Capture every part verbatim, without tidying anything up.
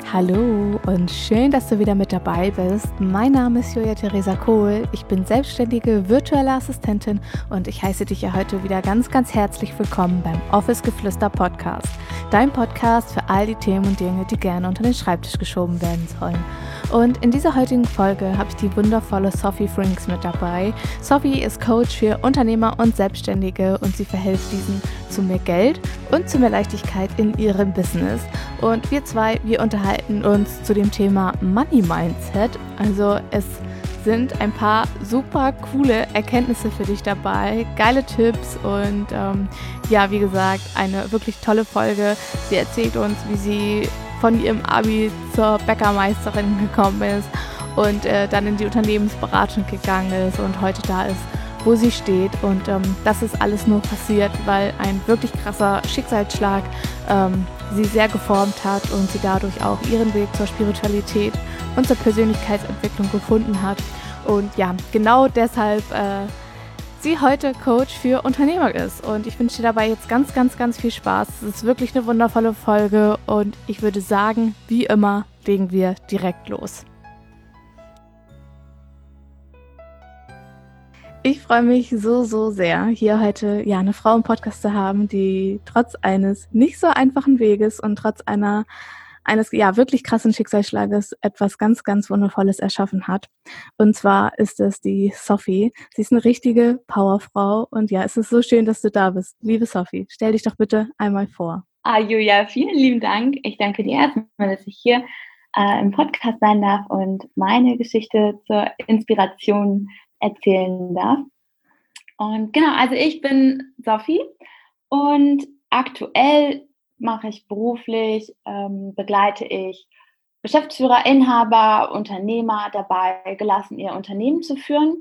Hallo und schön, dass du wieder mit dabei bist. Mein Name ist Julia Theresa Kohl. Ich bin selbstständige virtuelle Assistentin und ich heiße dich ja heute wieder ganz, ganz herzlich willkommen beim Office Geflüster Podcast. Dein Podcast für all die Themen und Dinge, die gerne unter den Schreibtisch geschoben werden sollen. Und in dieser heutigen Folge habe ich die wundervolle Sophie Frings mit dabei. Sophie ist Coach für Unternehmer und Selbstständige und sie verhilft diesen zu mehr Geld und zu mehr Leichtigkeit in ihrem Business. Und wir zwei, wir unterhalten uns zu dem Thema Money Mindset. Also es sind ein paar super coole Erkenntnisse für dich dabei, geile Tipps und ähm, ja, wie gesagt, eine wirklich tolle Folge. Sie erzählt uns, wie sie von ihrem Abi zur Bäckermeisterin gekommen ist und äh, dann in die Unternehmensberatung gegangen ist und heute da ist, wo sie steht. Und ähm, das ist alles nur passiert, weil ein wirklich krasser Schicksalsschlag ähm, sie sehr geformt hat und sie dadurch auch ihren Weg zur Spiritualität und zur Persönlichkeitsentwicklung gefunden hat. Und ja, genau deshalb äh, sie heute Coach für Unternehmer ist. Und ich wünsche dir dabei jetzt ganz, ganz, ganz viel Spaß. Es ist wirklich eine wundervolle Folge und ich würde sagen, wie immer, legen wir direkt los. Ich freue mich so, so sehr, hier heute ja eine Frau im Podcast zu haben, die trotz eines nicht so einfachen Weges und trotz einer eines ja wirklich krassen Schicksalsschlages etwas ganz, ganz Wundervolles erschaffen hat. Und zwar ist es die Sophie. Sie ist eine richtige Powerfrau und ja, es ist so schön, dass du da bist. Liebe Sophie, stell dich doch bitte einmal vor. Ah, Julia, vielen lieben Dank. Ich danke dir erstmal, dass ich hier äh, im Podcast sein darf und meine Geschichte zur Inspiration erzählen darf. Und genau, also ich bin Sophie und aktuell mache ich beruflich, ähm, begleite ich Geschäftsführer, Inhaber, Unternehmer dabei, gelassen ihr Unternehmen zu führen.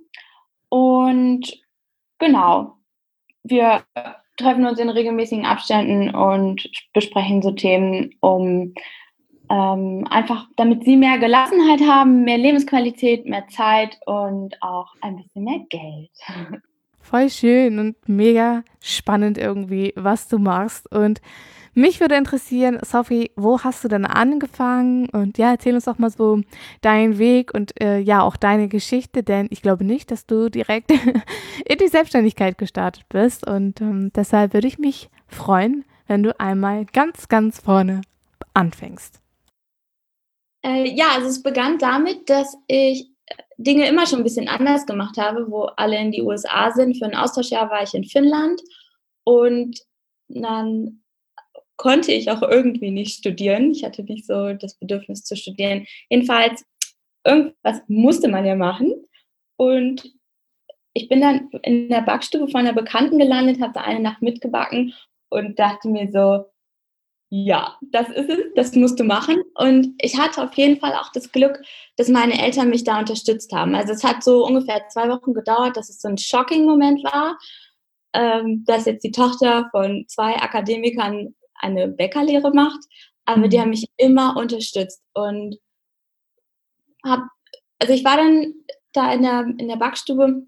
Und genau, wir treffen uns in regelmäßigen Abständen und besprechen so Themen, um ähm, einfach, damit sie mehr Gelassenheit haben, mehr Lebensqualität, mehr Zeit und auch ein bisschen mehr Geld. Voll schön und mega spannend irgendwie, was du machst. Und mich würde interessieren, Sophie, wo hast du denn angefangen? Und ja, erzähl uns doch mal so deinen Weg und äh, ja, auch deine Geschichte, denn ich glaube nicht, dass du direkt in die Selbstständigkeit gestartet bist. Und ähm, deshalb würde ich mich freuen, wenn du einmal ganz, ganz vorne anfängst. Äh, ja, also es begann damit, dass ich Dinge immer schon ein bisschen anders gemacht habe, wo alle in die U S A sind. Für ein Austauschjahr war ich in Finnland und dann konnte ich auch irgendwie nicht studieren. Ich hatte nicht so das Bedürfnis zu studieren. Jedenfalls, irgendwas musste man ja machen. Und ich bin dann in der Backstube von einer Bekannten gelandet, habe da eine Nacht mitgebacken und dachte mir so, ja, das ist es, das musst du machen. Und ich hatte auf jeden Fall auch das Glück, dass meine Eltern mich da unterstützt haben. Also es hat so ungefähr zwei Wochen gedauert, dass es so ein Shocking-Moment war, ähm, dass jetzt die Tochter von zwei Akademikern eine Bäckerlehre macht. Aber Mhm. die haben mich immer unterstützt. Und hab, also ich war dann da in der, in der Backstube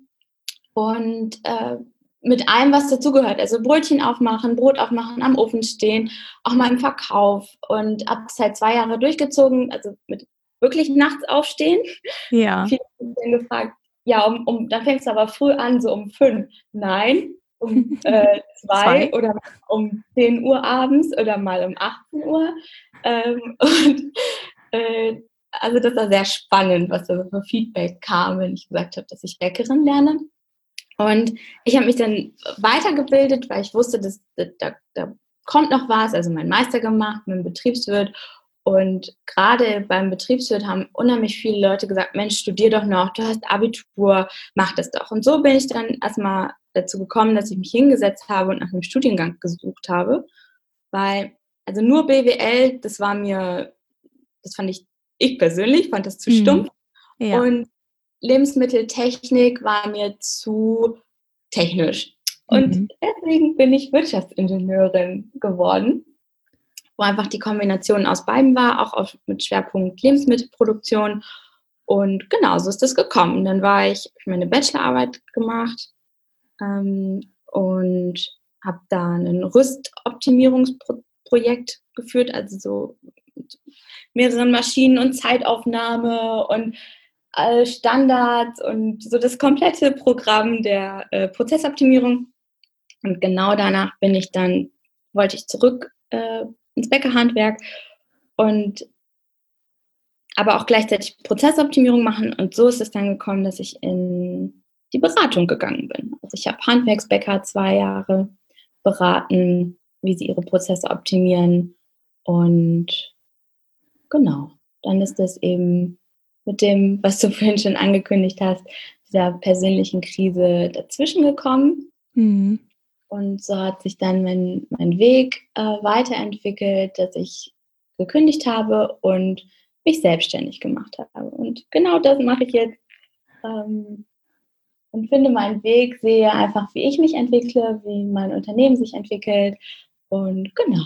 und äh, mit allem, was dazugehört. Also Brötchen aufmachen, Brot aufmachen, am Ofen stehen, auch mal im Verkauf. Und habe es halt zwei Jahre durchgezogen, also mit wirklich nachts aufstehen. Ja. Viele haben dann gefragt, ja, um, um, dann fängst du aber früh an, so um fünf. Nein, um äh, zwei, Zwei. oder um zehn Uhr abends oder mal um achtzehn Uhr. Ähm, und äh, also das war sehr spannend, was da für Feedback kam, wenn ich gesagt habe, dass ich Bäckerin lerne. Und ich habe mich dann weitergebildet, weil ich wusste, dass, da, da kommt noch was. Also meinen Meister gemacht, meinen Betriebswirt. Und gerade beim Betriebswirt haben unheimlich viele Leute gesagt, Mensch, studier doch noch, du hast Abitur, mach das doch. Und so bin ich dann erstmal dazu gekommen, dass ich mich hingesetzt habe und nach einem Studiengang gesucht habe. Weil, also nur B W L, das war mir, das fand ich, ich persönlich fand das zu Mhm. stumpf. Ja. Und Lebensmitteltechnik war mir zu technisch. Und Mhm. deswegen bin ich Wirtschaftsingenieurin geworden, wo einfach die Kombination aus beiden war, auch auf, mit Schwerpunkt Lebensmittelproduktion. Und genau, so ist das gekommen. Dann war ich, habe ich meine Bachelorarbeit gemacht ähm, und habe da ein Rüstoptimierungsprojekt geführt, also so mit mehreren Maschinen und Zeitaufnahme und äh, Standards und so das komplette Programm der äh, Prozessoptimierung. Und genau danach bin ich dann, wollte ich zurück äh, ins Bäckerhandwerk und aber auch gleichzeitig Prozessoptimierung machen. Und so ist es dann gekommen, dass ich in die Beratung gegangen bin. Also ich habe Handwerksbäcker zwei Jahre beraten, wie sie ihre Prozesse optimieren. Und genau, dann ist das eben mit dem, was du vorhin schon angekündigt hast, dieser persönlichen Krise dazwischen gekommen. Mhm. Und so hat sich dann mein, mein Weg äh, weiterentwickelt, dass ich gekündigt habe und mich selbstständig gemacht habe. Und genau das mache ich jetzt ähm, und finde meinen Weg, sehe einfach, wie ich mich entwickle, wie mein Unternehmen sich entwickelt. Und genau.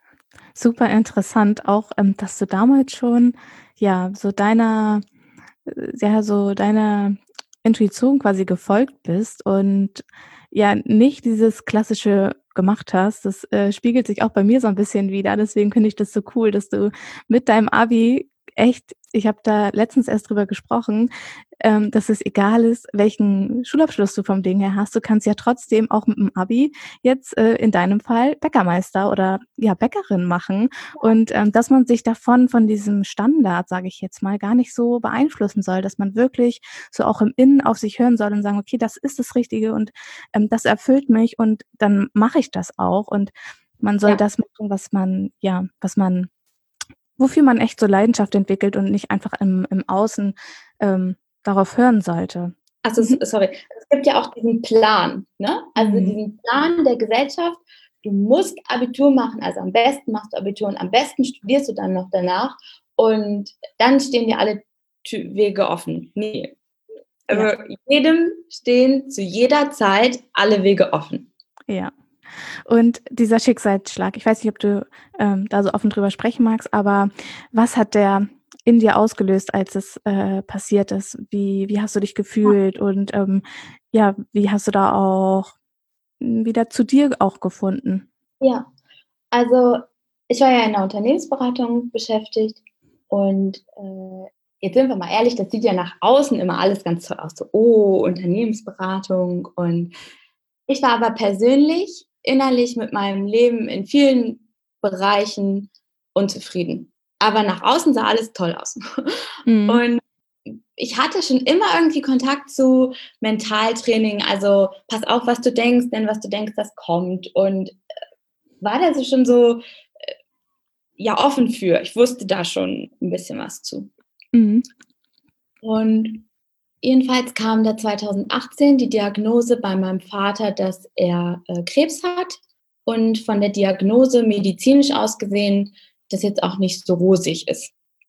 Super interessant auch, ähm, dass du damals schon, ja, so deiner äh, ja, so deiner Intuition quasi gefolgt bist und ja, nicht dieses Klassische gemacht hast. Das, äh, spiegelt sich auch bei mir so ein bisschen wider. Deswegen finde ich das so cool, dass du mit deinem Abi echt ich habe da letztens erst drüber gesprochen, ähm, dass es egal ist, welchen Schulabschluss du vom Ding her hast. Du kannst ja trotzdem auch mit dem Abi jetzt, äh, in deinem Fall Bäckermeister oder, ja, Bäckerin machen und, ähm, dass man sich davon von diesem Standard, sage ich jetzt mal, gar nicht so beeinflussen soll, dass man wirklich so auch im Innen auf sich hören soll und sagen: „Okay, das ist das Richtige und, ähm, das erfüllt mich und dann mache ich das auch.“ Und man soll Ja, das machen, was man ja, was man wofür man echt so Leidenschaft entwickelt und nicht einfach im im Außen, ähm, darauf hören sollte. also Mhm. sorry. Es gibt ja auch diesen Plan, ne? Also Mhm. diesen Plan der Gesellschaft. Du musst Abitur machen, also am besten machst du Abitur und am besten studierst du dann noch danach und dann stehen dir alle Tü Wege offen. Ne, Ja, also jedem stehen zu jeder Zeit alle Wege offen. ja. Und dieser Schicksalsschlag, ich weiß nicht, ob du, ähm, da so offen drüber sprechen magst, aber was hat der in dir ausgelöst, als es, äh, passiert ist? Wie wie hast du dich gefühlt und, ähm, ja, wie hast du da auch, hm, wieder zu dir auch gefunden? Ja, also ich war ja in der Unternehmensberatung beschäftigt und, äh, jetzt sind wir mal ehrlich, das sieht ja nach außen immer alles ganz toll aus, so: „Oh, Unternehmensberatung.“ Und ich war aber persönlich innerlich mit meinem Leben in vielen Bereichen unzufrieden. Aber nach außen sah alles toll aus. Mhm. Und ich hatte schon immer irgendwie Kontakt zu Mentaltraining, also: „Pass auf, was du denkst, denn was du denkst, das kommt.“ Und war da so schon so, ja, offen für. Ich wusste da schon ein bisschen was zu. Mhm. Und jedenfalls kam da zweitausendachtzehn die Diagnose bei meinem Vater, dass er, äh, Krebs hat und von der Diagnose medizinisch aus gesehen das jetzt auch nicht so rosig ist.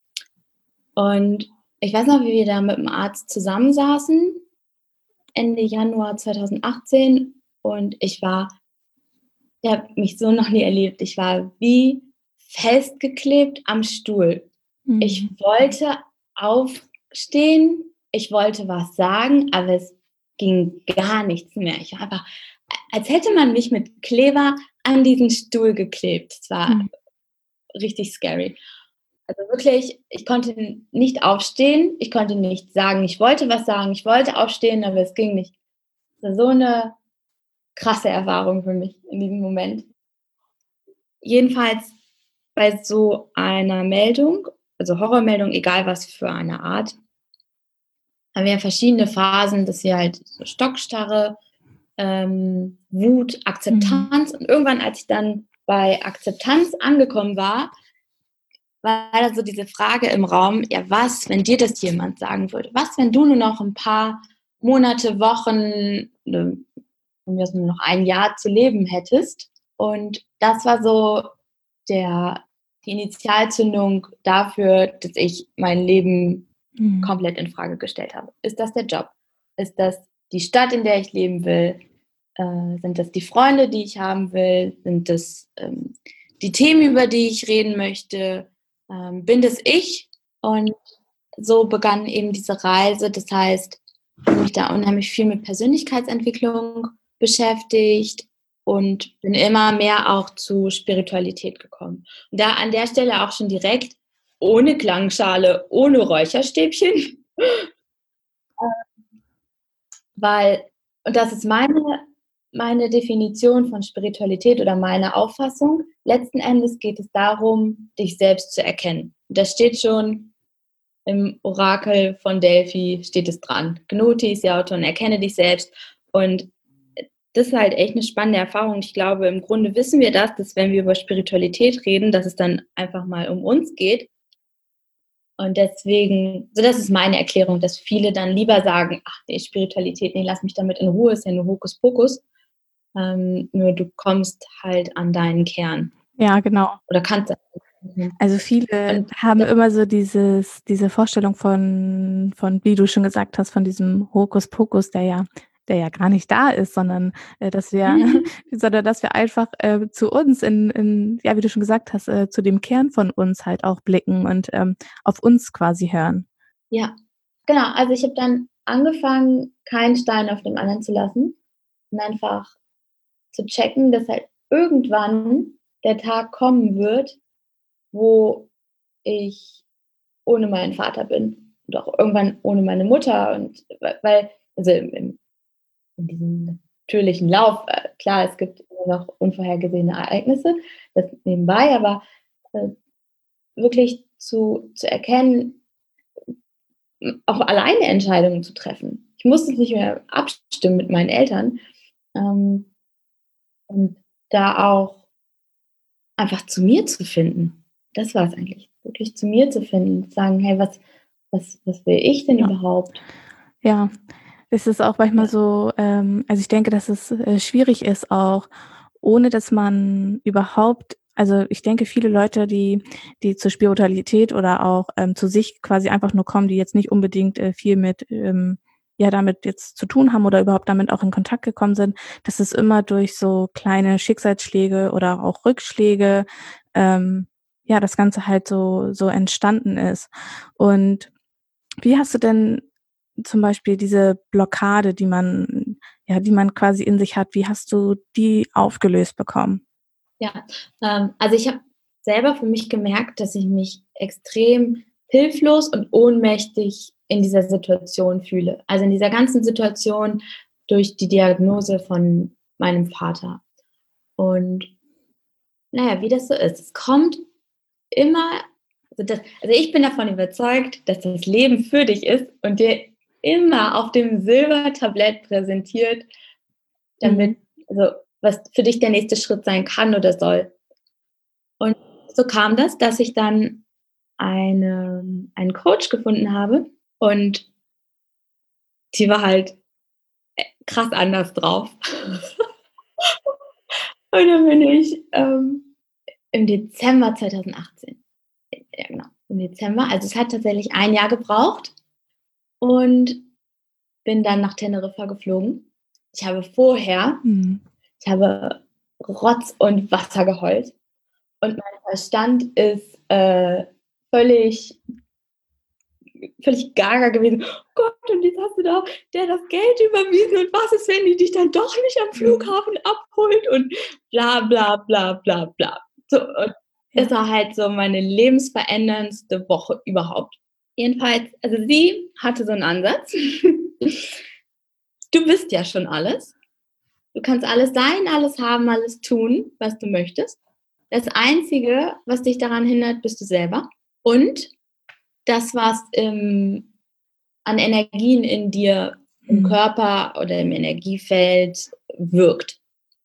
Und ich weiß noch, wie wir da mit dem Arzt zusammensaßen, Ende Januar zweitausendachtzehn und ich war ich habe mich so noch nie erlebt. Ich war wie festgeklebt am Stuhl. Ich Mhm. wollte aufstehen, ich wollte was sagen, aber es ging gar nichts mehr. Ich war einfach, als hätte man mich mit Kleber an diesen Stuhl geklebt. Es war Mhm. richtig scary. Also wirklich, ich konnte nicht aufstehen, ich konnte nicht sagen, ich wollte was sagen, ich wollte aufstehen, aber es ging nicht. Das war so eine krasse Erfahrung für mich in diesem Moment. Jedenfalls bei so einer Meldung, also Horrormeldung, egal was für eine Art, haben wir ja verschiedene Phasen, dass wir halt so Stockstarre, ähm, Wut, Mhm. Akzeptanz und irgendwann, als ich dann bei Akzeptanz angekommen war, war da so diese Frage im Raum, ja, was, wenn dir das jemand sagen würde? Was, wenn du nur noch ein paar Monate, Wochen, ne, von mir aus nur noch ein Jahr zu leben hättest? Und das war so der die Initialzündung dafür, dass ich mein Leben Mhm. komplett in Frage gestellt habe. Ist das der Job? Ist das die Stadt, in der ich leben will? Äh, sind das die Freunde, die ich haben will? Sind das ähm, die Themen, über die ich reden möchte? Ähm, bin das ich? Und so begann eben diese Reise. Das heißt, ich habe mich da unheimlich viel mit Persönlichkeitsentwicklung beschäftigt und bin immer mehr auch zu Spiritualität gekommen. Und da an der Stelle auch schon direkt, ohne Klangschale, ohne Räucherstäbchen. Weil, und das ist meine, meine Definition von Spiritualität oder meine Auffassung, letzten Endes geht es darum, dich selbst zu erkennen. Das steht schon im Orakel von Delphi, steht es dran. Gnoti ist ja Autor, erkenne dich selbst. Und das ist halt echt eine spannende Erfahrung. Ich glaube, im Grunde wissen wir das, dass wenn wir über Spiritualität reden, dass es dann einfach mal um uns geht. Und deswegen, so das ist meine Erklärung, dass viele dann lieber sagen, ach nee, Spiritualität, nee, lass mich damit in Ruhe, ist ja nur Hokuspokus. Ähm, nur du kommst halt an deinen Kern. Ja, genau. Oder kannst Also viele Und haben immer so dieses, diese Vorstellung von, von, wie du schon gesagt hast, von diesem Hokuspokus, der ja, der ja gar nicht da ist, sondern äh, dass wir, sondern dass wir einfach äh, zu uns in, in, ja, wie du schon gesagt hast, äh, zu dem Kern von uns halt auch blicken und ähm, auf uns quasi hören. Ja, genau. Also ich habe dann angefangen, keinen Stein auf dem anderen zu lassen und einfach zu checken, dass halt irgendwann der Tag kommen wird, wo ich ohne meinen Vater bin und auch irgendwann ohne meine Mutter und weil, also im, in diesem natürlichen Lauf, äh, klar, es gibt immer noch unvorhergesehene Ereignisse, das nebenbei, aber äh, wirklich zu, zu erkennen, auch alleine Entscheidungen zu treffen. Ich musste es nicht mehr abstimmen mit meinen Eltern ähm, und da auch einfach zu mir zu finden. Das war es eigentlich, wirklich zu mir zu finden, zu sagen, hey, was, was, was will ich denn Ja. überhaupt? Ja, es ist auch manchmal Ja. so, ähm, also ich denke, dass es äh, schwierig ist auch, ohne dass man überhaupt, also ich denke, viele Leute, die, die zur Spiritualität oder auch ähm, zu sich quasi einfach nur kommen, die jetzt nicht unbedingt äh, viel mit, ähm, ja, damit jetzt zu tun haben oder überhaupt damit auch in Kontakt gekommen sind, dass es immer durch so kleine Schicksalsschläge oder auch Rückschläge, ähm, ja, das Ganze halt so, so entstanden ist. Und wie hast du denn zum Beispiel diese Blockade, die man, ja, die man quasi in sich hat, wie hast du die aufgelöst bekommen? Ja, ähm, also ich habe selber für mich gemerkt, dass ich mich extrem hilflos und ohnmächtig in dieser Situation fühle. Also in dieser ganzen Situation durch die Diagnose von meinem Vater. Und naja, wie das so ist, es kommt immer, also, das, also ich bin davon überzeugt, dass das Leben für dich ist und dir immer auf dem Silbertablett präsentiert, damit, Mhm. also was für dich der nächste Schritt sein kann oder soll. Und so kam das, dass ich dann eine, einen Coach gefunden habe und die war halt krass anders drauf. Und dann bin ich ähm, im Dezember zweitausendachtzehn, ja genau, im Dezember, also es hat tatsächlich ein Jahr gebraucht und bin dann nach Teneriffa geflogen. Ich habe vorher, Mhm. ich habe Rotz und Wasser geheult und mein Verstand ist äh, völlig völlig gaga gewesen. Oh Gott, und jetzt hast du da der das Geld überwiesen und was ist, wenn die dich dann doch nicht am Flughafen abholt und bla bla bla bla bla. So, und Ja. es war halt so meine lebensveränderndste Woche überhaupt. Jedenfalls, also sie hatte so einen Ansatz. Du bist ja schon alles. Du kannst alles sein, alles haben, alles tun, was du möchtest. Das Einzige, was dich daran hindert, bist du selber. Und das, was im, an Energien in dir, im Mhm. Körper oder im Energiefeld wirkt.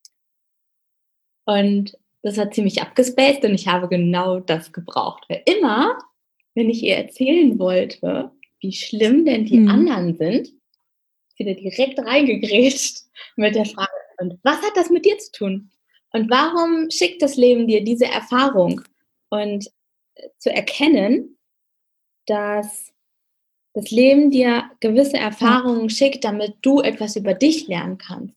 Und das hat ziemlich abgespaced und ich habe genau das gebraucht. Weil immer, wenn ich ihr erzählen wollte, wie schlimm denn die Mhm. anderen sind, ist sie da direkt reingegrätscht mit der Frage, und was hat das mit dir zu tun? Und warum schickt das Leben dir diese Erfahrung? Und zu erkennen, dass das Leben dir gewisse Erfahrungen schickt, damit du etwas über dich lernen kannst.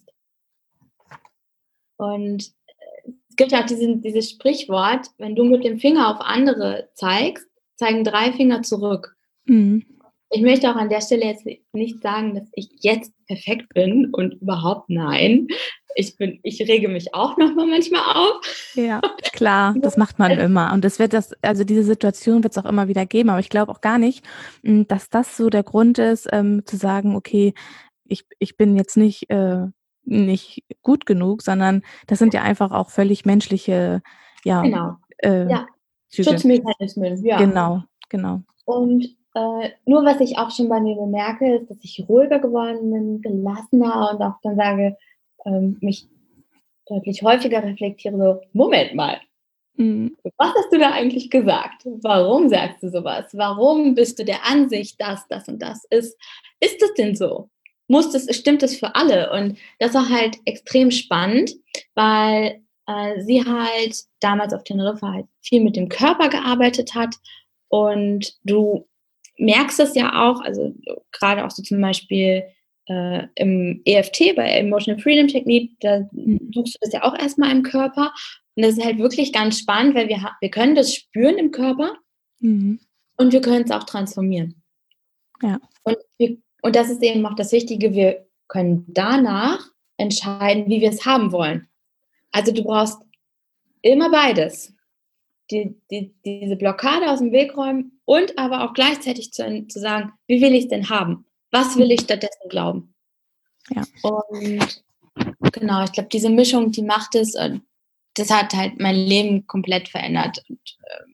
Und es gibt auch diesen, dieses Sprichwort, wenn du mit dem Finger auf andere zeigst, zeigen drei Finger zurück. Mhm. Ich möchte auch an der Stelle jetzt nicht sagen, dass ich jetzt perfekt bin und überhaupt nein. ich bin, ich rege mich auch noch mal manchmal auf. Ja, klar, das macht man immer. Und das wird das, also diese Situation wird es auch immer wieder geben, aber ich glaube auch gar nicht, m, dass das so der Grund ist, ähm, zu sagen, okay, ich, ich bin jetzt nicht, äh, nicht gut genug, sondern das sind ja einfach auch völlig menschliche, ja, Genau. äh, Ja, Züge. Schutzmechanismen, ja. Genau, genau. Und äh, nur was ich auch schon bei mir bemerke, ist, dass ich ruhiger geworden bin, gelassener und auch dann sage, ähm, mich deutlich häufiger reflektiere, so, Moment mal, Mhm. was hast du da eigentlich gesagt? Warum sagst du sowas? Warum bist du der Ansicht, dass das und das ist? Ist das denn so? Muss das, stimmt das für alle? Und das war halt extrem spannend, weil äh, sie halt damals auf Teneriffa halt viel mit dem Körper gearbeitet hat und du merkst das ja auch, also gerade auch so zum Beispiel äh, im E F T, bei Emotional Freedom Technique, da Mhm. suchst du das ja auch erstmal im Körper. Und das ist halt wirklich ganz spannend, weil wir, wir können das spüren im Körper Mhm. und wir können es auch transformieren. Ja. Und, wir, und das ist eben auch das Wichtige, wir können danach entscheiden, wie wir es haben wollen. Also du brauchst immer beides. Die, die, diese Blockade aus dem Weg räumen und aber auch gleichzeitig zu, zu sagen, wie will ich es denn haben? Was will ich stattdessen glauben? Ja. Und genau, ich glaube, diese Mischung, die macht es und das hat halt mein Leben komplett verändert. Und äh,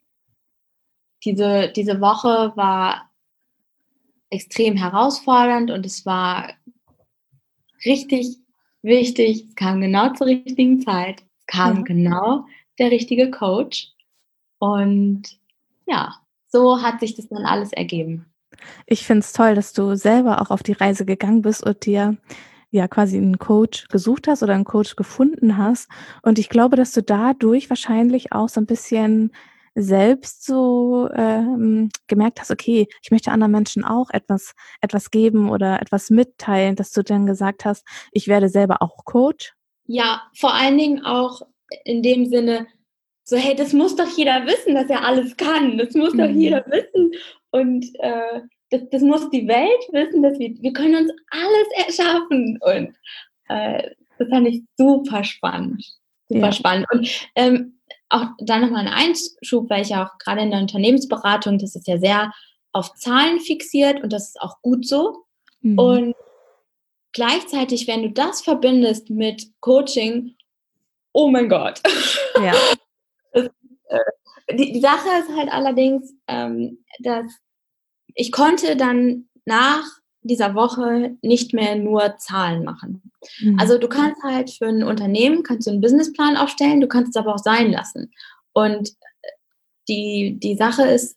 diese, diese Woche war extrem herausfordernd und es war richtig wichtig. Es kam genau zur richtigen Zeit. Es kam Ja. genau der richtige Coach. Und ja, so hat sich das dann alles ergeben. Ich finde es toll, dass du selber auch auf die Reise gegangen bist und dir ja quasi einen Coach gesucht hast oder einen Coach gefunden hast. Und ich glaube, dass du dadurch wahrscheinlich auch so ein bisschen selbst so, ähm, gemerkt hast: „Okay, ich möchte anderen Menschen auch etwas etwas geben oder etwas mitteilen“, dass du dann gesagt hast: „Ich werde selber auch Coach?“ Ja, vor allen Dingen auch in dem Sinne, so, hey, das muss doch jeder wissen, dass er alles kann. Das muss doch Mhm. jeder wissen. Und äh, das, das muss die Welt wissen, dass wir, wir können uns alles erschaffen. Und äh, das fand ich super spannend. Super Ja. spannend. Und ähm, auch dann nochmal ein Einschub, weil ich ja auch gerade in der Unternehmensberatung, das ist ja sehr auf Zahlen fixiert und das ist auch gut so. Mhm. Und gleichzeitig, wenn du das verbindest mit Coaching, oh mein Gott. Ja. Das, äh, die, die Sache ist halt allerdings, ähm, dass ich konnte dann nach dieser Woche nicht mehr nur Zahlen machen. Mhm. Also du kannst halt für ein Unternehmen, kannst du einen Businessplan aufstellen, du kannst es aber auch sein lassen. Und die, die Sache ist,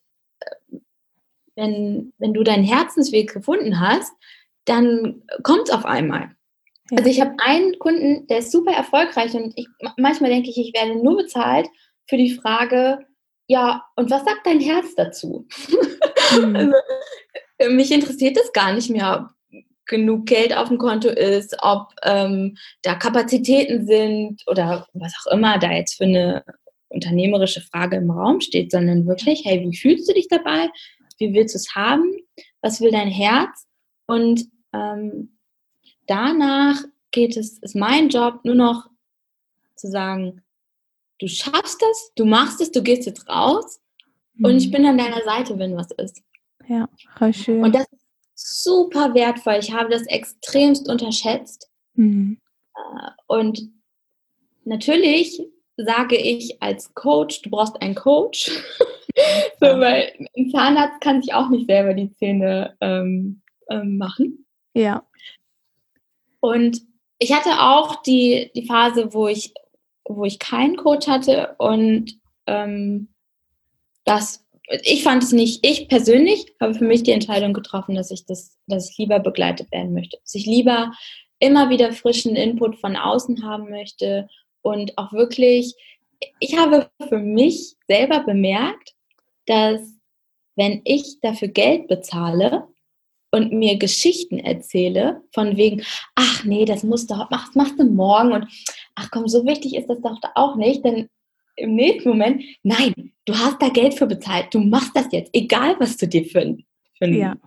wenn, wenn du deinen Herzensweg gefunden hast, dann kommt es auf einmal. Ja. Also ich habe einen Kunden, der ist super erfolgreich und ich, manchmal denke ich, ich werde nur bezahlt für die Frage, ja, und was sagt dein Herz dazu? Mhm. Also, äh, mich interessiert es gar nicht mehr, ob genug Geld auf dem Konto ist, ob ähm, da Kapazitäten sind oder was auch immer da jetzt für eine unternehmerische Frage im Raum steht, sondern wirklich, hey, wie fühlst du dich dabei? Wie willst du es haben? Was will dein Herz? Und ähm, danach geht es, ist mein Job nur noch zu sagen, du schaffst es, du machst es, du gehst jetzt raus und ich Mhm. bin an deiner Seite, wenn was ist. Ja, voll Und schön. das ist super wertvoll. Ich habe das extremst unterschätzt. Mhm. Und natürlich sage ich als Coach, du brauchst einen Coach. So, Ja. weil ein Zahnarzt kann sich auch nicht selber die Zähne ähm, ähm, machen. Ja. Und ich hatte auch die, die Phase, wo ich, wo ich keinen Coach hatte und ähm, das, ich fand es nicht, ich persönlich habe für mich die Entscheidung getroffen, dass ich das, dass ich lieber begleitet werden möchte, dass ich lieber immer wieder frischen Input von außen haben möchte und auch wirklich, ich habe für mich selber bemerkt, dass wenn ich dafür Geld bezahle und mir Geschichten erzähle, von wegen, ach nee, das musst du, machst, machst du morgen und ach komm, so wichtig ist das doch auch nicht, denn im nächsten Moment, nein, du hast da Geld für bezahlt, du machst das jetzt, egal was du dir für, für Ja.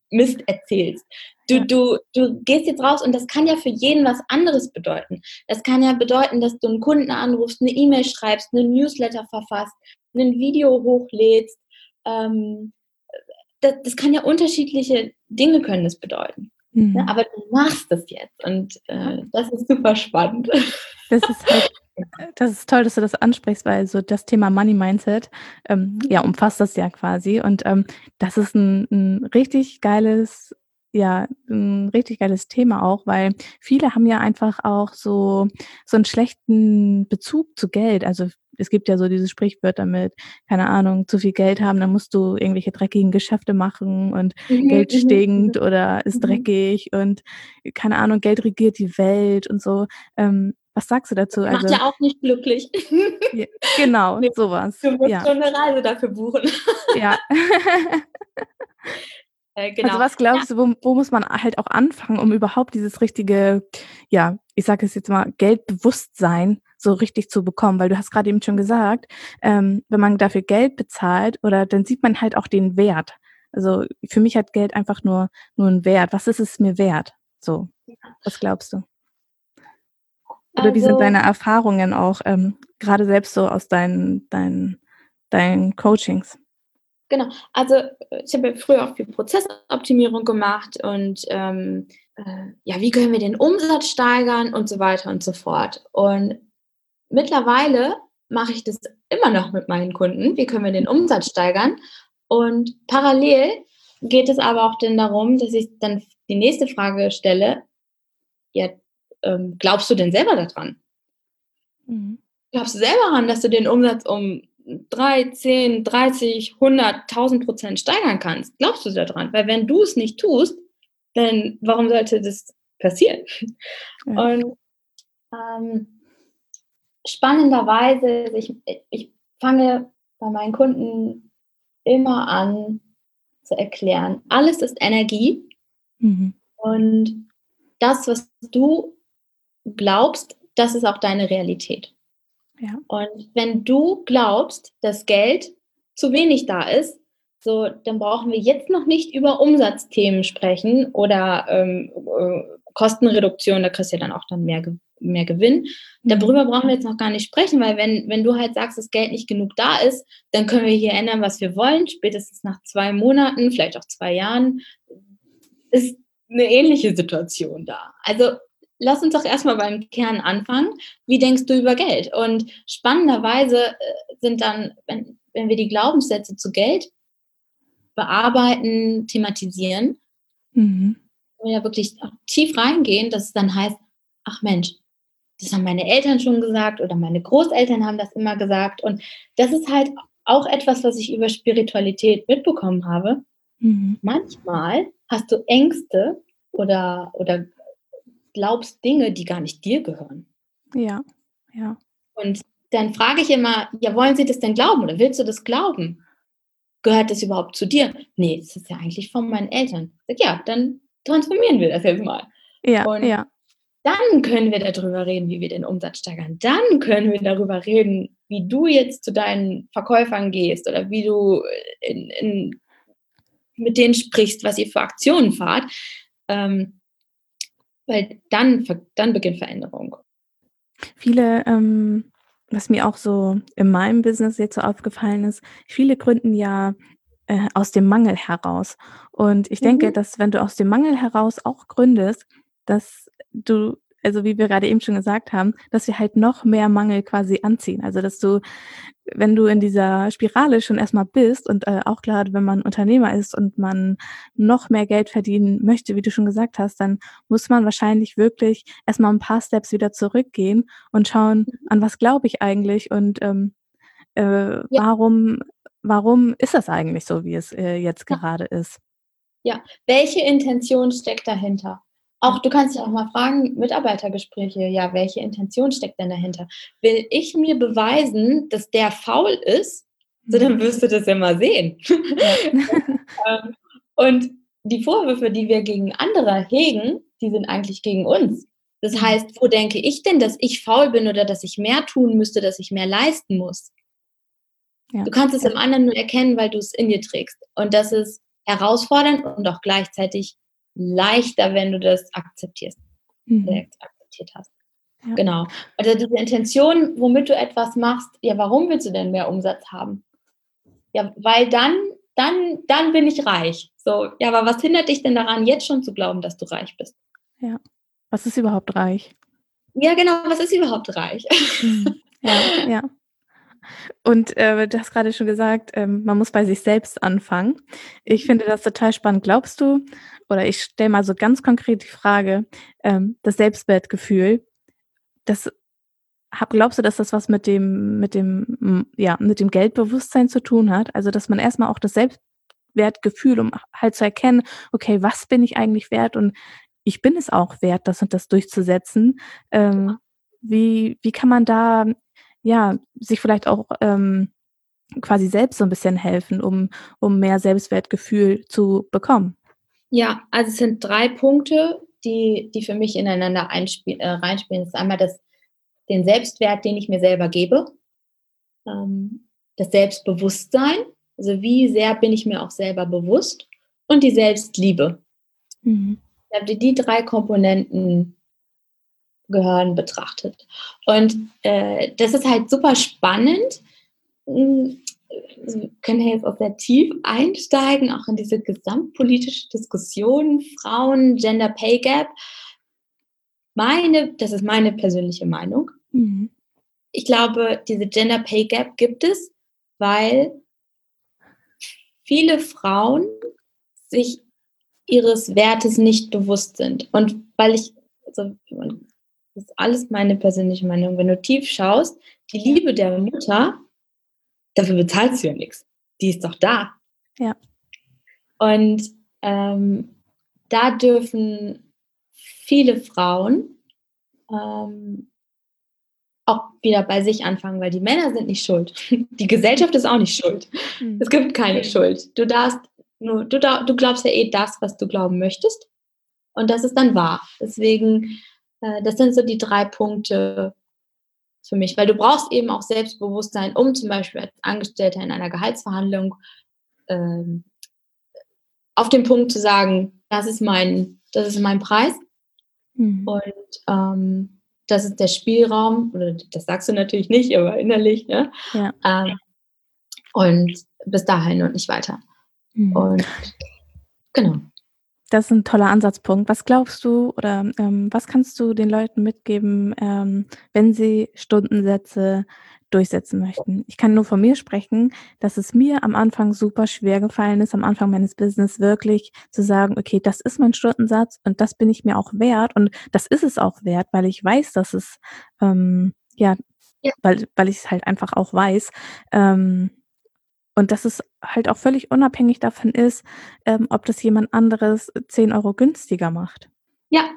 Mist erzählst. Du, Ja. du, du gehst jetzt raus und das kann ja für jeden was anderes bedeuten. Das kann ja bedeuten, dass du einen Kunden anrufst, eine E-Mail schreibst, einen Newsletter verfasst, ein Video hochlädst. Ähm, das, das kann ja unterschiedliche Dinge können das bedeuten. Mhm. Ne? Aber du machst das jetzt und äh, das ist super spannend. Das ist halt das ist toll, dass du das ansprichst, weil so das Thema Money Mindset, ähm, ja, umfasst das ja quasi und, ähm, das ist 'n 'n richtig geiles ja, 'n richtig geiles Thema auch, weil viele haben ja einfach auch so so 'n schlechten Bezug zu Geld. Also, es gibt ja so diese Sprichwörter mit, keine Ahnung, zu viel Geld haben, dann musst du irgendwelche dreckigen Geschäfte machen und Mhm, Geld mhm, stinkt oder ist mhm. dreckig und keine Ahnung, Geld regiert die Welt und so. Ähm, was sagst du dazu? Macht Also ja auch nicht glücklich. ja, genau, Ne, so was. du musst Ja, schon 'ne Reise dafür buchen. ja. Äh, Also, genau. was Ja, glaubst du, wo wo muss man halt auch anfangen, um überhaupt dieses richtige, ja, ich sage es jetzt mal, Geldbewusstsein so richtig zu bekommen? Weil du hast grade eben schon gesagt, ähm, wenn man dafür Geld bezahlt oder dann sieht man halt auch den Wert. Also, für mich hat Geld einfach nur nur 'n Wert. Was ist es mir wert? So, was glaubst du? Oder wie sind also deine Erfahrungen auch, ähm, grade selbst so aus deinen deinen deinen Coachings? genau. Also, äh, ich habe ja früher auch viel Prozessoptimierung gemacht und, ähm, äh, ja, wie können wir den Umsatz steigern und so weiter und so fort. Und mittlerweile mache ich das immer noch mit meinen Kunden. Wie können wir den Umsatz steigern? Und parallel geht es aber auch dann darum, dass ich dann die nächste Frage stelle: „Ja, ähm, glaubst du denn selber da dran? Mhm. Glaubst du selber daran, dass du den Umsatz um drei, zehn, dreißig, hundert, tausend Prozent steigern kannst? Glaubst du da dran? Weil wenn du es nicht tust, dann warum sollte das passieren?“ Ja. Und, ähm, spannenderweise, also ich ich fange bei meinen Kunden immer an zu erklären, alles ist Energie Mhm. und das, was du glaubst, das ist auch deine Realität. Ja. Und wenn du glaubst, dass Geld zu wenig da ist, so, dann brauchen wir jetzt noch nicht über Umsatzthemen sprechen oder, ähm, äh, Kostenreduktion, da kriegst du ja dann auch dann mehr Ge mehr Gewinn. Mhm. Darüber brauchen wir jetzt noch gar nicht sprechen, weil wenn wenn du halt sagst, dass Geld nicht genug da ist, dann können wir hier ändern, was wir wollen. Spätestens nach zwei Monaten, vielleicht auch zwei Jahren, ist 'ne ähnliche Situation da. Also, lass uns doch erst mal beim Kern anfangen. Wie denkst du über Geld? Und spannenderweise, äh, sind dann, wenn wenn wir die Glaubenssätze zu Geld bearbeiten, thematisieren, Mhm. wenn wir da wirklich auch tief reingehen, dass es dann heißt: „Ach Mensch, das haben meine Eltern schon gesagt oder meine Großeltern haben das immer gesagt.“ Und das ist halt auch etwas, was ich über Spiritualität mitbekommen habe. Mhm. Manchmal hast du Ängste oder oder glaubst Dinge, die gar nicht dir gehören. Ja, ja. Und dann frage ich immer: „Ja, wollen Sie das denn glauben oder willst du das glauben? Gehört das überhaupt zu dir?“ „Ne, das ist ja eigentlich von meinen Eltern.“ Sage: „Ja, dann transformieren wir das jetzt mal.“ Ja, Und ja. dann können wir darüber reden, wie wir den Umsatz steigern. Dann können wir darüber reden, wie du jetzt zu deinen Verkäufern gehst oder wie du in in mit denen sprichst, was ihr für Aktionen fahrt. Ähm, weil dann ver dann beginnt Veränderung. Viele, ähm was mir auch so in meinem Business jetzt so aufgefallen ist, viele gründen ja, äh, aus dem Mangel heraus. Und ich denke, Mhm. dass wenn du aus dem Mangel heraus auch gründest, dass du also, wie wir gerade eben schon gesagt haben, dass wir halt noch mehr Mangel quasi anziehen. Also, dass du wenn du in dieser Spirale schon erst mal bist und, äh, auch grade wenn man Unternehmer ist und man noch mehr Geld verdienen möchte, wie du schon gesagt hast, dann muss man wahrscheinlich wirklich erst mal 'n paar Steps wieder zurückgehen und schauen: „An was glaube ich eigentlich und, ähm, äh, Ja, warum warum ist das eigentlich so, wie es, äh, jetzt ja. gerade ist?“ Ja, welche Intention steckt dahinter? Ja. Auch du kannst dich auch mal fragen, Mitarbeitergespräche, ja, welche Intention steckt denn dahinter? Will ich mir beweisen, dass der faul ist? So, Mhm. dann wirst du das ja mal sehen. Ja. Ähm, und die Vorwürfe, die wir gegen andere hegen, die sind eigentlich gegen uns. Das Mhm. heißt, wo denke ich denn, dass ich faul bin oder dass ich mehr tun müsste, dass ich mehr leisten muss? Ja. Du kannst es Ja. im anderen nur erkennen, weil du es in dir trägst. Und das ist herausfordernd und auch gleichzeitig leichter, wenn du das akzeptierst, Mhm. akzeptiert hast. Ja. Genau. Also diese Intention, womit du etwas machst, ja, warum willst du denn mehr Umsatz haben? Ja, weil dann, dann, dann bin ich reich. So, ja, aber was hindert dich denn daran, jetzt schon zu glauben, dass du reich bist? Ja. Was ist überhaupt reich? Ja, genau, was ist überhaupt reich? Mhm. Ja, ja. Und, äh, du hast grade schon gesagt, ähm, man muss bei sich selbst anfangen. Ich finde das total spannend. Glaubst du oder ich stelle mal so ganz konkret die Frage, ähm, das Selbstwertgefühl, das hab glaubst du, dass das was mit dem mit dem, hm, ja, mit dem Geldbewusstsein zu tun hat? Also, dass man erst mal auch das Selbstwertgefühl, um halt zu erkennen: „Okay, was bin ich eigentlich wert und ich bin es auch wert, das und das durchzusetzen.“ Ähm, wie wie kann man da, ja, sich vielleicht auch, ähm, quasi selbst so 'n bisschen helfen, um um mehr Selbstwertgefühl zu bekommen? Ja, also es sind drei Punkte, die die für mich ineinander einspiel äh, reinspielen. Das ist einmal das den Selbstwert, den ich mir selber gebe, ähm, das Selbstbewusstsein, also wie sehr bin ich mir auch selber bewusst und die Selbstliebe. Mhm. Ja, die die drei Komponenten gehören betrachtet. Und, äh, das ist halt super spannend. Hm, wir können ja jetzt auch sehr tief einsteigen, auch in diese gesamtpolitische Diskussion, Frauen, Gender Pay Gap. Meine das ist meine persönliche Meinung. Mhm. Ich glaube, diese Gender Pay Gap gibt es, weil viele Frauen sich ihres Wertes nicht bewusst sind. Und weil ich also, das ist alles meine persönliche Meinung. Wenn du tief schaust, die Ja. Liebe der Mutter, dafür bezahlst du ja nix. Die ist doch da. Ja. Und, ähm, da dürfen viele Frauen, ähm auch wieder bei sich anfangen, weil die Männer sind nicht schuld. Die Gesellschaft ist auch nicht schuld. Es Mhm. gibt keine Schuld. Du darfst nur du da du glaubst ja eh das, was du glauben möchtest und das ist dann wahr. Deswegen, äh, das sind so die drei Punkte für mich, weil du brauchst eben auch Selbstbewusstsein, um zum Beispiel als Angestellter in einer Gehaltsverhandlung, ähm, auf den Punkt zu sagen: „Das ist mein das ist mein Preis.“ Mhm. Und, ähm, das ist der Spielraum oder das sagst du natürlich nicht, aber innerlich, ne? Ja. Ähm, und bis dahin und nicht weiter. Mhm. Und genau. Das ist 'n toller Ansatzpunkt. Was glaubst du oder, ähm, was kannst du den Leuten mitgeben, ähm, wenn sie Stundensätze durchsetzen möchten? Ich kann nur von mir sprechen, dass es mir am Anfang super schwer gefallen ist, am Anfang meines Business wirklich zu sagen: „Okay, das ist mein Stundensatz und das bin ich mir auch wert und das ist es auch wert“, weil ich weiß, dass es, ähm, ja Ja. weil weil ich's halt einfach auch weiß, ähm, und dass es halt auch völlig unabhängig davon ist, ähm, ob das jemand anderes zehn Euro günstiger macht. Ja.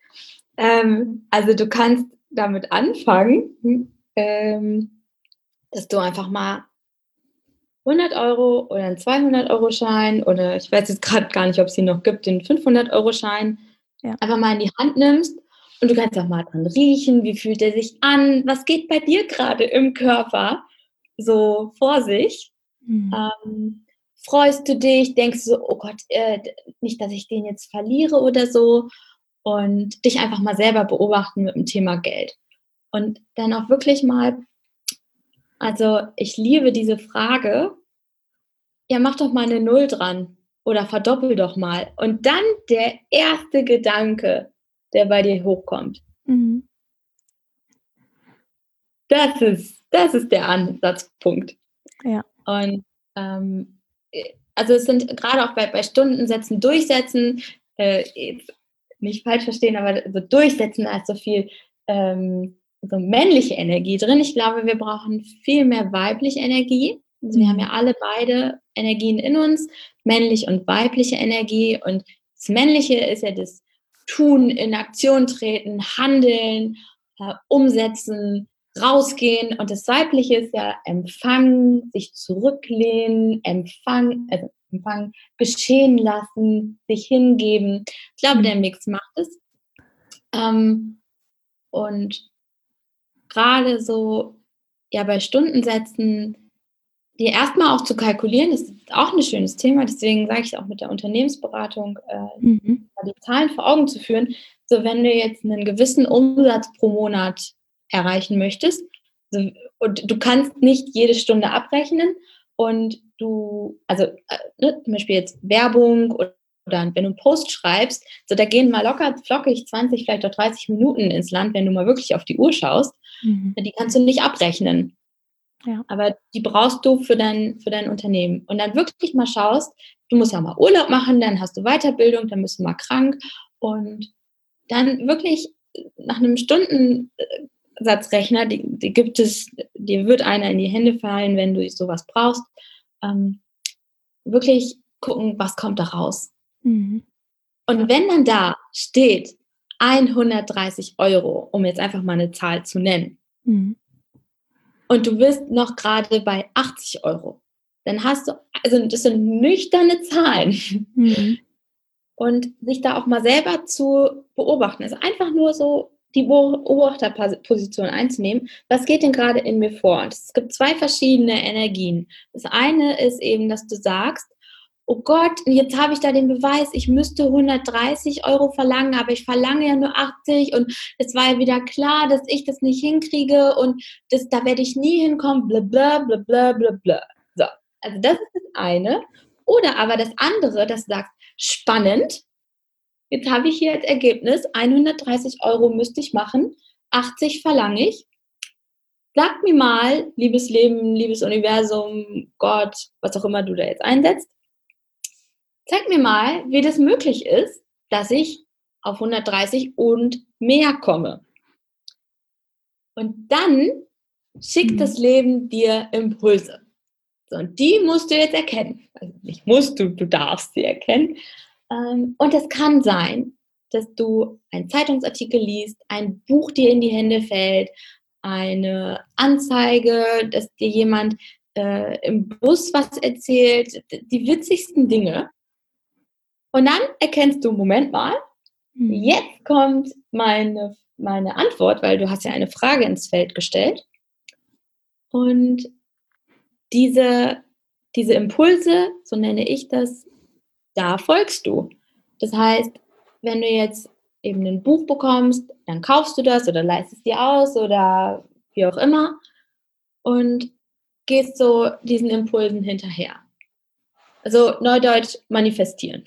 Ähm, also, du kannst damit anfangen, hm, ähm, dass du einfach mal hundert Euro oder 'n zweihundert Euro Schein oder ich weiß jetzt grad gar nicht, ob's ihn noch gibt, den fünfhundert Euro Schein Ja. einfach mal in die Hand nimmst und du kannst auch mal dran riechen, wie fühlt der sich an? Was geht bei dir grade im Körper so vor sich? Mhm. Ähm, freust du dich? Denkst du so: „Oh Gott, äh, d nicht, dass ich den jetzt verliere oder so?“ Und dich einfach mal selber beobachten mit'm Thema Geld. Und dann auch wirklich mal also, ich liebe diese Frage „Ja, mach doch mal 'ne Null dran oder verdoppel doch mal.“ Und dann der erste Gedanke, der bei dir hochkommt. Mhm. Das ist das ist der Ansatzpunkt. Ja. Und, ähm, äh, also, es sind grade auch bei bei Stundensätzen durchsetzen, äh, jetzt nicht falsch verstehen, aber so durchsetzen, da ist so viel, ähm, so männliche Energie drin. Ich glaube, wir brauchen viel mehr weibliche Energie. Also, wir haben Mhm. ja alle beide Energien in uns, männlich und weibliche Energie. Und das Männliche ist ja das Tun, in Aktion treten, handeln, äh, umsetzen, rausgehen. Und das Weibliche ist ja empfangen, sich zurücklehnen, empfangen also, empfangen, geschehen lassen, sich hingeben. Ich glaube, der Mhm. Mix macht es. Ähm, und grade so, ja, bei Stundensätzen dir erstmal auch zu kalkulieren, das ist auch ein schönes Thema, deswegen sage ich auch mit der Unternehmensberatung, äh, Mhm. die Zahlen vor Augen zu führen. So, wenn du jetzt einen gewissen Umsatz pro Monat erreichen möchtest, so, und du kannst nicht jede Stunde abrechnen und du, also äh, ne, zum Beispiel jetzt Werbung oder, oder wenn du einen Post schreibst, so da gehen mal locker flockig zwanzig, vielleicht auch dreißig Minuten ins Land, wenn du mal wirklich auf die Uhr schaust. Mhm. Die kannst du nicht abrechnen. Ja. Aber die brauchst du für dein, für dein Unternehmen. Und dann wirklich mal schaust, du musst ja mal Urlaub machen, dann hast du Weiterbildung, dann bist du mal krank. Und dann wirklich nach einem Stundensatzrechner, die, die gibt es, dir wird einer in die Hände fallen, wenn du sowas brauchst, ähm, wirklich gucken, was kommt da raus. Mhm. Und wenn dann da steht hundertdreißig Euro, um jetzt einfach mal eine Zahl zu nennen, Mhm. und du bist noch gerade bei achtzig Euro, dann hast du, also das sind nüchterne Zahlen. Mhm. Und sich da auch mal selber zu beobachten, also einfach nur so die Beobachterposition einzunehmen, was geht denn gerade in mir vor? Und es gibt zwei verschiedene Energien. Das eine ist eben, dass du sagst, oh Gott, jetzt habe ich da den Beweis, ich müsste hundertdreißig Euro verlangen, aber ich verlange ja nur achtzig und es war ja wieder klar, dass ich das nicht hinkriege und das, da werde ich nie hinkommen, bla bla bla bla bla bla. So, also das ist das eine. Oder aber das andere, dass du sagst, spannend, jetzt habe ich hier als Ergebnis, hundertdreißig Euro müsste ich machen, achtzig verlange ich. Sag mir mal, liebes Leben, liebes Universum, Gott, was auch immer du da jetzt einsetzt, zeig mir mal, wie das möglich ist, dass ich auf hundertdreißig und mehr komme. Und dann schickt das Mhm. Leben dir Impulse. So, und die musst du jetzt erkennen. Also nicht musst du, du darfst sie erkennen. Ähm, und es kann sein, dass du einen Zeitungsartikel liest, ein Buch dir in die Hände fällt, eine Anzeige, dass dir jemand äh, im Bus was erzählt, die witzigsten Dinge. Und dann erkennst du, Moment mal, Mhm. jetzt kommt meine, meine Antwort, weil du hast ja eine Frage ins Feld gestellt. Und diese, diese Impulse, so nenne ich das, da folgst du. Das heißt, wenn du jetzt eben ein Buch bekommst, dann kaufst du das oder leistest es dir aus oder wie auch immer und gehst so diesen Impulsen hinterher. Also Neudeutsch manifestieren.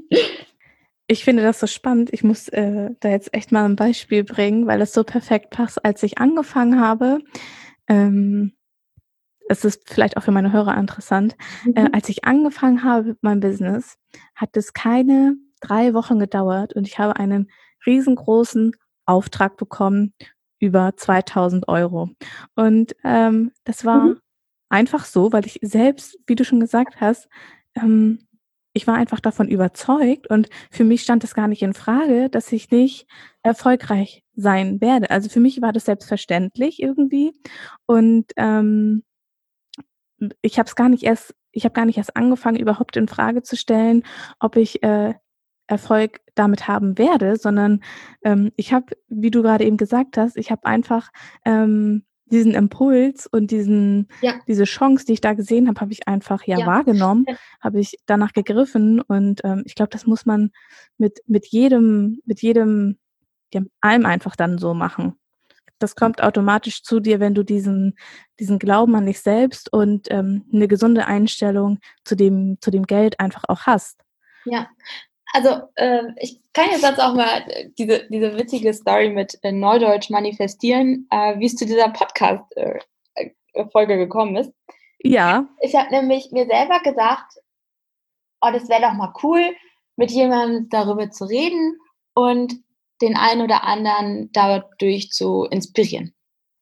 Ich finde das so spannend. Ich muss äh, da jetzt echt mal ein Beispiel bringen, weil es so perfekt passt. Als ich angefangen habe, ähm, es ist vielleicht auch für meine Hörer interessant, äh, Mhm. als ich angefangen habe mit meinem Business, hat es keine drei Wochen gedauert und ich habe einen riesengroßen Auftrag bekommen über zweitausend Euro. Und, ähm, das Mhm. war einfach so, weil ich selbst, wie du schon gesagt hast, ähm ich war einfach davon überzeugt und für mich stand es gar nicht in Frage, dass ich nicht erfolgreich sein werde. Also, für mich war das selbstverständlich irgendwie und, ähm ich habe es gar nicht erst ich habe gar nicht erst angefangen, überhaupt in Frage zu stellen, ob ich, äh, Erfolg damit haben werde, sondern, ähm, ich habe, wie du gerade eben gesagt hast, ich habe einfach, ähm, diesen Impuls und diesen Ja, diese Chance, die ich da gesehen habe, habe ich einfach, ja, ja. wahrgenommen, habe ich danach gegriffen und, ähm, ich glaube, das muss man mit mit jedem mit jedem ja, mit allem einfach dann so machen. Das kommt automatisch zu dir, wenn du diesen diesen Glauben an dich selbst und, ähm, 'ne gesunde Einstellung zu dem zu dem Geld einfach auch hast. Ja. Also, ähm, ich kann jetzt sonst auch mal äh, diese diese witzige Story mit, äh, Neudeutsch manifestieren, äh, wie es zu dieser Podcast äh, äh, Folge gekommen ist. Ja, Ich habe nämlich mir selber gesagt: „Oh, das wäre doch mal cool, mit jemandem darüber zu reden und den einen oder anderen dadurch zu inspirieren.“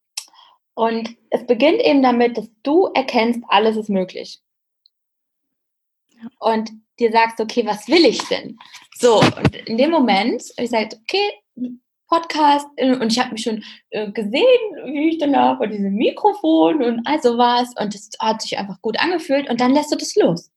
Und es beginnt eben damit, dass du erkennst, alles ist möglich. ja. Und dir sagst, okay, was will ich denn? So, und in dem Moment habe ich gesagt, okay, Podcast, äh, und ich habe mich schon äh, gesehen, wie ich dann da vor diesem Mikrofon und all sowas und das hat sich einfach gut angefühlt und dann lässt du das los.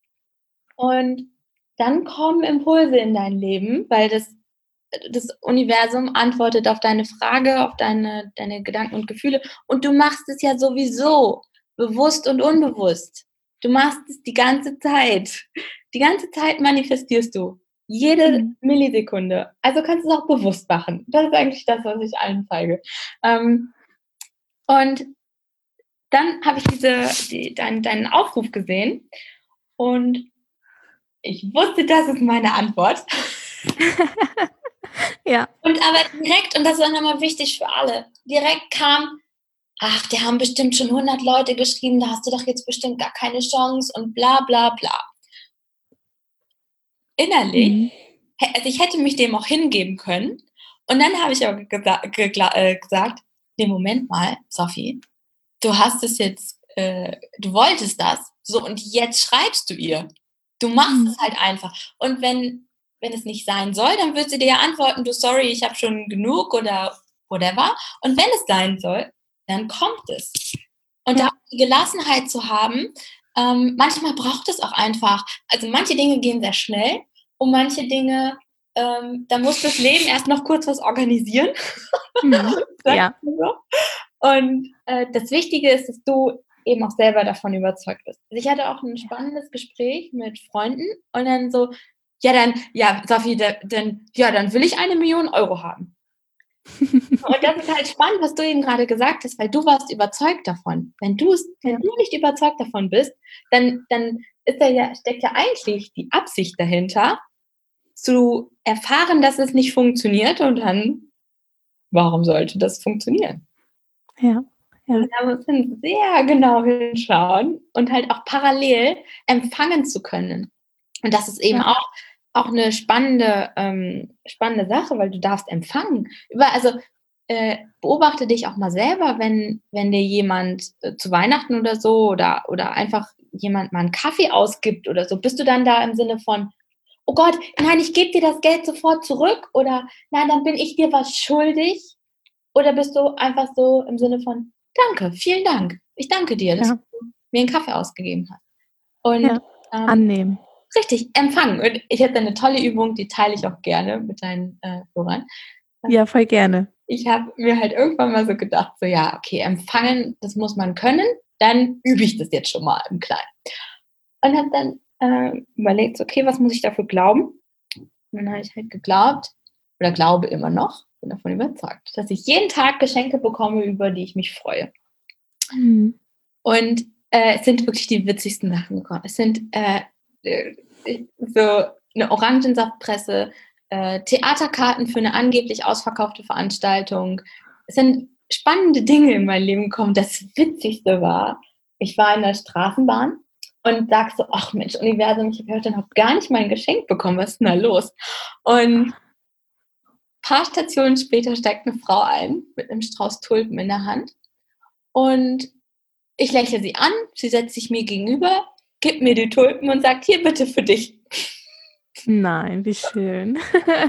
Und dann kommen Impulse in dein Leben, weil das das Universum antwortet auf deine Frage, auf deine deine Gedanken und Gefühle und du machst es ja sowieso. bewusst und unbewusst. Du machst es die ganze Zeit. Die ganze Zeit manifestierst du. Jede mhm. Millisekunde. Also kannst du es auch bewusst machen. Das ist eigentlich das, was ich allen zeige. Ähm, und dann habe ich diese, die, dein, deinen Aufruf gesehen und ich wusste, das ist meine Antwort. Ja. Und aber direkt, und das ist auch nochmal wichtig für alle, direkt kam, ach, die haben bestimmt schon hundert Leute geschrieben, da hast du doch jetzt bestimmt gar keine Chance und bla bla bla. Innerlich, mhm. also ich hätte mich dem auch hingeben können und dann habe ich aber gesa- gegla- äh, gesagt, nee, Moment mal, Sophie, du hast es jetzt, äh, du wolltest das, so und jetzt schreibst du ihr. Du machst mhm. es halt einfach. Und wenn, wenn es nicht sein soll, dann wird sie dir ja antworten, du, sorry, ich habe schon genug oder whatever. Und wenn es sein soll, dann kommt es. Und ja. da die Gelassenheit zu haben, ähm, manchmal braucht es auch einfach, also manche Dinge gehen sehr schnell und manche Dinge, ähm, da muss das Leben erst noch kurz was organisieren. Mhm. Ja. So. Und äh, das Wichtige ist, dass du eben auch selber davon überzeugt bist. Also ich hatte auch ein spannendes Gespräch mit Freunden und dann so, ja dann, ja Sophie, da, dann, ja dann will ich eine Million Euro haben. Und das ist halt spannend, was du eben gerade gesagt hast, weil du warst überzeugt davon. Wenn du wenn ja. du nicht überzeugt davon bist, dann, dann ist da ja, steckt ja eigentlich die Absicht dahinter, zu erfahren, dass es nicht funktioniert und dann, warum sollte das funktionieren? Ja. Ja. Und da muss man sehr genau hinschauen und halt auch parallel empfangen zu können. Und das ist eben ja. auch, auch eine spannende, ähm, spannende Sache, weil du darfst empfangen. Über, also äh, beobachte dich auch mal selber, wenn, wenn dir jemand äh, zu Weihnachten oder so oder, oder einfach jemand mal einen Kaffee ausgibt oder so, bist du dann da im Sinne von, oh Gott, nein, ich gebe dir das Geld sofort zurück oder nein, dann bin ich dir was schuldig? Oder bist du einfach so im Sinne von, danke, vielen Dank. Ich danke dir, dass ja. du mir einen Kaffee ausgegeben hast. Und ja. ähm, annehmen. Richtig, empfangen. Und ich habe eine tolle Übung, die teile ich auch gerne mit deinen äh, Hörern. Ja, voll gerne. Ich habe mir halt irgendwann mal so gedacht, so ja, okay, empfangen, das muss man können, dann übe ich das jetzt schon mal im Kleinen. Und habe dann äh, überlegt, okay, was muss ich dafür glauben? Und dann habe ich halt geglaubt, oder glaube immer noch, bin davon überzeugt, dass ich jeden Tag Geschenke bekomme, über die ich mich freue. Mhm. Und äh, es sind wirklich die witzigsten Sachen gekommen. Es sind äh, so eine Orangensaftpresse, äh, Theaterkarten für eine angeblich ausverkaufte Veranstaltung. Es sind spannende Dinge in mein Leben gekommen. Das Witzigste war, ich war in der Straßenbahn und sag so, ach Mensch, Universum, ich habe heute noch gar nicht mein Geschenk bekommen, was ist denn da los? Und ein paar Stationen später steigt eine Frau ein mit einem Strauß Tulpen in der Hand und ich lächle sie an, sie setzt sich mir gegenüber, gibt mir die Tulpen und sagt, hier bitte für dich. Nein, wie schön.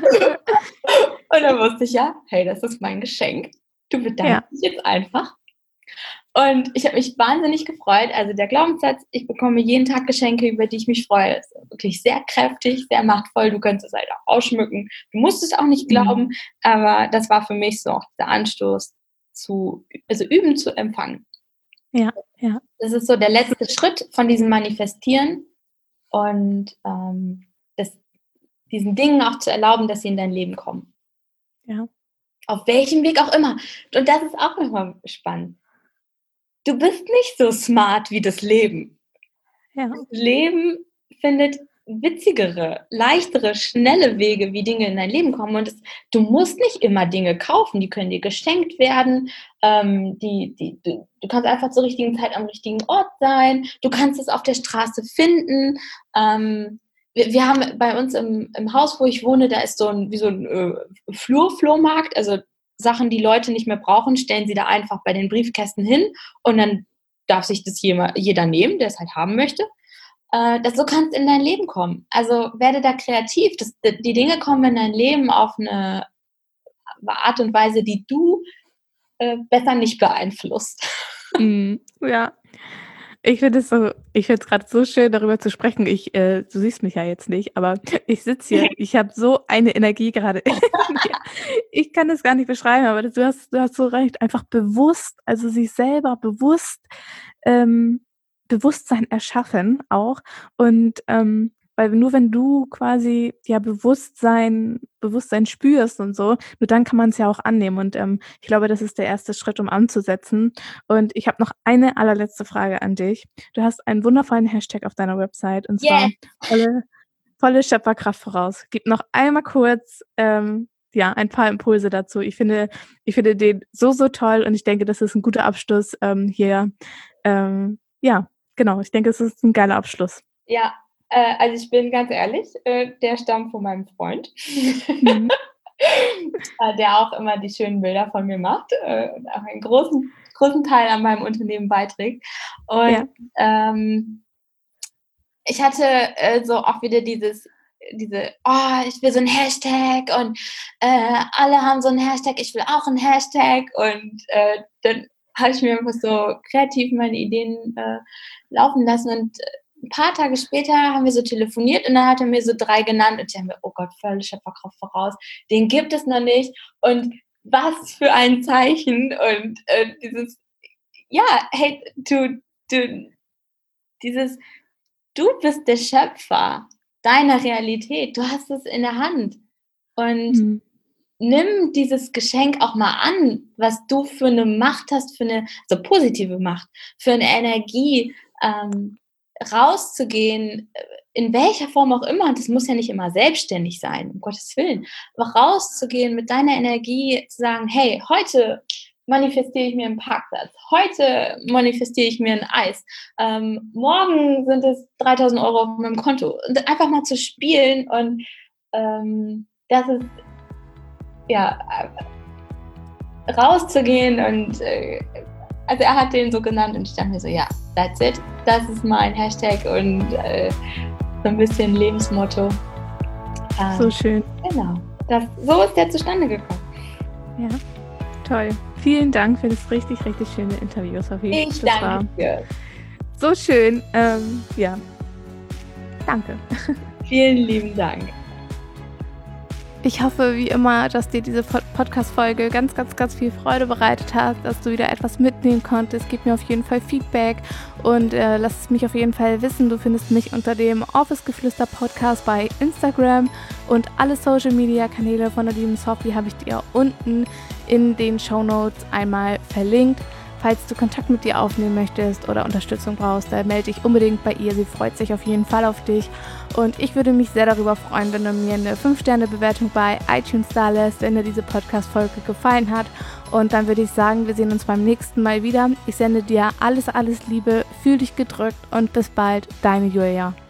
Und dann wusste ich ja, hey, das ist mein Geschenk. Du bedankst dich ja. jetzt einfach. Und ich habe mich wahnsinnig gefreut. Also der Glaubenssatz, ich bekomme jeden Tag Geschenke, über die ich mich freue, ist wirklich sehr kräftig, sehr machtvoll. Du könntest es halt auch ausschmücken. Du musst es auch nicht glauben, mhm. aber das war für mich so auch der Anstoß zu, also üben zu empfangen. Ja, ja. Das ist so der letzte Schritt von diesem Manifestieren und ähm, das, diesen Dingen auch zu erlauben, dass sie in dein Leben kommen. Ja. Auf welchem Weg auch immer. Und das ist auch nochmal spannend. Du bist nicht so smart wie das Leben. Ja. Das Leben findet witzigere, leichtere, schnelle Wege, wie Dinge in dein Leben kommen. Und es, du musst nicht immer Dinge kaufen, die können dir geschenkt werden. Ähm, die, die, du, du kannst einfach zur richtigen Zeit am richtigen Ort sein. Du kannst es auf der Straße finden. Ähm, wir, wir haben bei uns im, im Haus, wo ich wohne, da ist so ein, wie so ein äh, Flur-Flohmarkt, also Sachen, die Leute nicht mehr brauchen, stellen sie da einfach bei den Briefkästen hin und dann darf sich das jeder, jeder nehmen, der es halt haben möchte. Äh, das, so kannst du in dein Leben kommen. Also werde da kreativ. Das, die Dinge kommen in dein Leben auf eine Art und Weise, die du äh, besser nicht beeinflusst. Mm, ja. Ich finde es so ich finde es grad so schön, darüber zu sprechen. Ich äh, du siehst mich ja jetzt nicht, aber ich sitze hier. Ich habe so eine Energie gerade in mir. Ich kann das gar nicht beschreiben, aber du hast du hast so recht. Einfach bewusst, also sich selber bewusst ähm, Bewusstsein erschaffen auch. Und, ähm, weil nur wenn du quasi, ja, Bewusstsein Bewusstsein spürst und so, nur dann kann man's ja auch annehmen. Und, ähm, ich glaube, das ist der erste Schritt, um anzusetzen. Und ich habe noch eine allerletzte Frage an dich. Du hast einen wundervollen Hashtag auf deiner Website und zwar Yes. volle volle Schöpferkraft voraus. Gib noch einmal kurz, ähm, ja, ein paar Impulse dazu. Ich finde ich finde den so, so toll und ich denke, das ist 'n guter Abschluss, ähm, hier. Ähm, ja, genau. Ich denke, es ist 'n geiler Abschluss. Ja, äh, also ich bin ganz ehrlich, äh, der stammt von meinem Freund, Mhm. äh, der auch immer die schönen Bilder von mir macht, äh, und auch einen großen großen Teil an meinem Unternehmen beiträgt. Und, Ja. ähm ich hatte, äh, so auch wieder dieses diese: „Oh, ich will so 'n Hashtag und, äh, alle haben so 'n Hashtag, ich will auch 'n Hashtag.“ Und, äh, dann habe ich mir einfach so kreativ meine Ideen, äh, laufen lassen und, äh, 'n paar Tage später haben wir so telefoniert und dann hat er mir so drei genannt und ich dachte mir: „Oh Gott, volle Schöpferkraft voraus. Den gibt es noch nicht und was für ein Zeichen.“ Und, äh, dieses ja, hey, du du dieses du bist der Schöpfer deiner Realität. Du hast es in der Hand und Mhm. nimm dieses Geschenk auch mal an, was du für 'ne Macht hast, für 'ne so positive Macht, für 'ne Energie, ähm, rauszugehen, äh, in welcher Form auch immer. Und das muss ja nicht immer selbstständig sein, um Gottes Willen. Aber rauszugehen mit deiner Energie, zu sagen: „Hey, heute manifestiere ich mir 'n Parkplatz. Heute manifestiere ich mir 'n Eis. Ähm, morgen sind es dreitausend Euro auf meinem Konto.“ Und einfach mal zu spielen und, ähm, das ist ja, äh, rauszugehen und, äh also er hat den so genannt und ich dachte mir so: „Ja, that's it. Das ist mein Hashtag und, äh, so 'n bisschen Lebensmotto.“ So Ähm, schön. genau. Das so ist der zustande gekommen. Ja, toll. Vielen Dank für das richtig, richtig schöne Interview, Sophie. Ich Das danke war dir. so schön. Ähm, ja. Danke. Vielen lieben Dank. Ich hoffe wie immer, dass dir diese Pod Podcast-Folge ganz, ganz, ganz viel Freude bereitet hat, dass du wieder etwas mitnehmen konntest. Gib mir auf jeden Fall Feedback und, äh, lass es mich auf jeden Fall wissen. Du findest mich unter dem Office-Geflüster-Podcast bei Instagram und alle Social-Media-Kanäle von der lieben Sophie habe ich dir unten in den Shownotes einmal verlinkt. Falls du Kontakt mit ihr aufnehmen möchtest oder Unterstützung brauchst, dann melde dich unbedingt bei ihr. Sie freut sich auf jeden Fall auf dich. Und ich würde mich sehr darüber freuen, wenn du mir eine fünf Sterne Bewertung bei iTunes dalässt, wenn dir diese Podcast-Folge gefallen hat. Und dann würde ich sagen, wir sehen uns beim nächsten Mal wieder. Ich sende dir alles, alles Liebe, fühl dich gedrückt und bis bald, deine Julia.